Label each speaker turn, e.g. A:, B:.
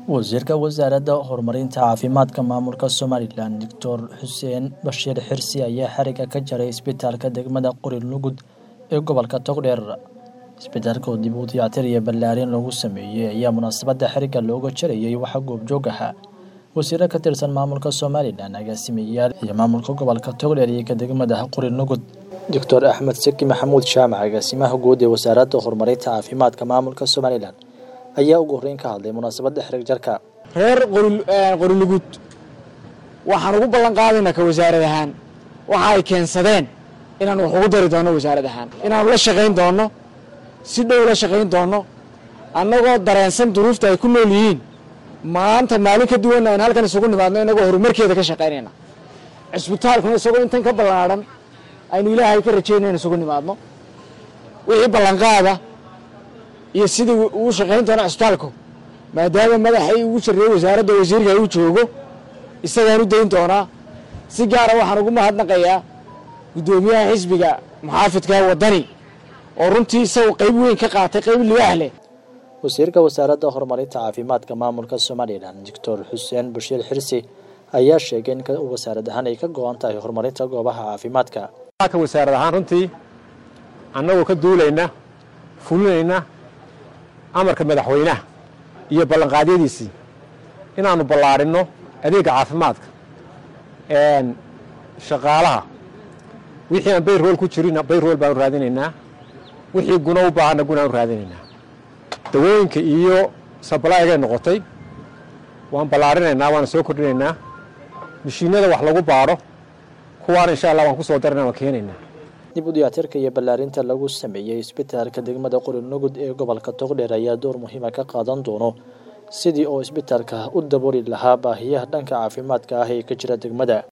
A: wasiirka wasaaradda horumarinta caafimaadka maamulka Somaliland Dr. Xuseen Bashiir Xirsi ayaa xariga ka jaray isbitaalka degmada Qorilugud ee gobolka Togdheer. Isbitaalka oo dib u dayactir iyo ballaarin lagu sameeyay ayaa munaasabadda xariga looga jarayay waxa goobjoog ah wasiirka ka tirsan maamulka Somaliland agaasimayaal iyo maamulka gobolka Togdheer iyo degmada Qorilugud. Dr. Axmed Saki Maxamuud Jaamac agaasimaha guud ee wasaaradda horumarinta caafimaadka maamulka Somaliland ayaa ugu horeyn ka hadlay munaasabadda xarig jarka
B: reer Qorilugud waxaan ugu ballan qaadaynaa ka wasaarad ahaan waxa ay keensadeen inaan wax ugu dari doono wasaarad ahaan inaan la shaqeyn doono si dhow la shaqeyn doono annagoo dareensan duruufta ay ku nool yihiin maanta maalin ka duwan aan halkan isugu nimaadno inagoo horumarkeeda ka shaqeynayna isbitaalkuna isagoo intan ka ballaaran aynu ilaahay ka rajeynayna isugu nimaadno wixii ballan qaada iyo sidii uu shaqeyn doono isbitaalku maadaama madaxay ugu jiray wasaaradda wasiirka uu joogo isagaan u dayn doonaa si gaar ah waxaan ugu mahadnaqayaa gudoomiyaha xisbiga muxaafidka wadani oo runtii isagu qayb weyn ka qaatay qayb libaax leh
A: wasiirka wasaaradda horumarinta caafimaadka maamulka Somaliland Dr. Xuseen Bashiir Xirsi ayaa sheegay in wasaaradda ahaan ay ka go'an tahay horumarinta goobaha caafimaadka
C: ka wasaaradda ahaan runtii annagoo ka duulayna fulinayna amarka madaxweynaha iyo ballanqaadyadiisii inaanu ballaarino adeega caafimaadka shaqaalaha wixii aan bayrool ku jirin bayrool baan raadinaynaa wixii guna u baahanna guna aan raadinaynaa dawooyinka iyo supply-ga noqotay waan ballaarinaynaa waan soo kordhinaynaa mishiinada wax lagu baaro kuwaan insha Allah waan ku soo darnaa waan keenaynaa
A: dib u dayactirka iyo ballaarinta lagu sameeyay isbitaalka degmada Qorilugud ee gobolka Togdheer ayaa door muhiim ah ka qaadan doono sidii oo isbitaalka u dabooli lahaa baahiyaha dhanka caafimaadka ah ee ka jira degmada.